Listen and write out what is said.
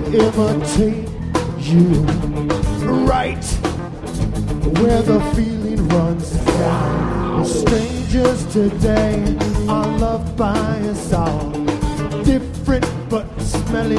imitate you right where the feeling runs down. Strangers today are loved by us all, different but smelling